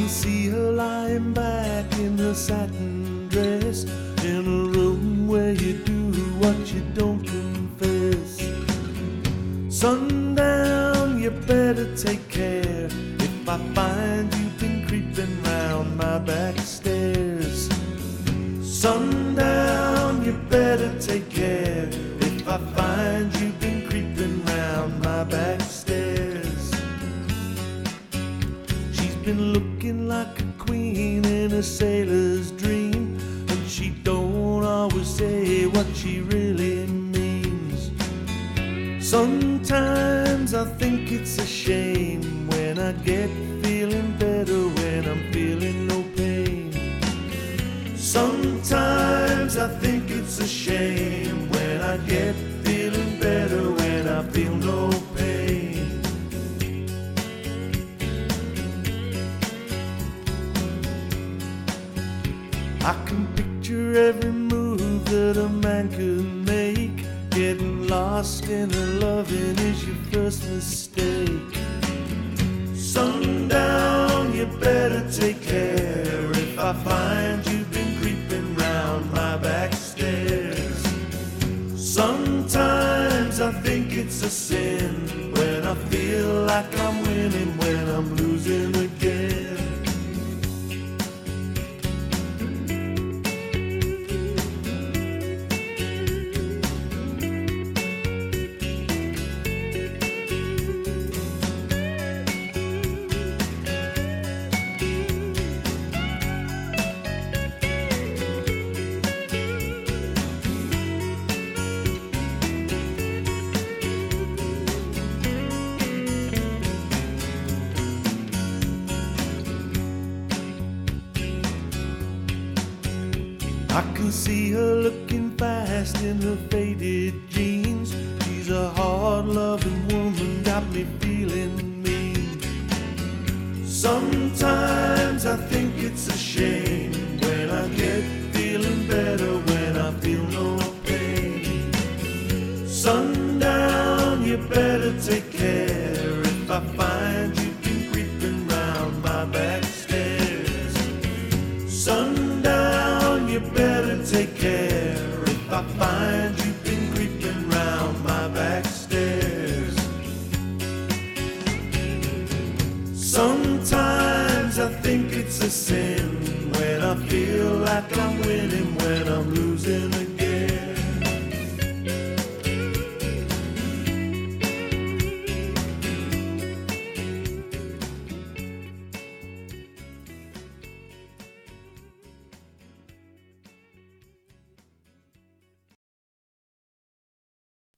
can see her lying back in her satin dress, in a room where you do what you don't confess. Sundown, you better take care if I find you've been creeping round my back stairs. Sundown, you better take care if I find you've been creeping round my back stairs. She's been looking like a queen in a sailor's dream, and she don't always say what she really means. Sometimes I think it's a shame when I get feeling better when I'm feeling no pain. Sometimes I think it's a shame when I get feeling better when I feel no pain. I can picture every move that a man could make. Getting lost in a loving is your first mistake. Sundown, you better take care if I find you've been creeping round my back stairs. Sometimes I think it's a sin when I feel like I'm winning when I'm losing again. I can see her looking fast in her faded jeans. She's a hard-loving woman, got me feeling mean. Sometimes I think it's a shame when I get feeling better when I feel no pain. Sundown, you better take care if I find you've been creeping round my back stairs. Sundown, you better take care if I find you've been creeping round my back stairs. Sometimes I think it's a sin when I feel like I'm winning when I'm losing.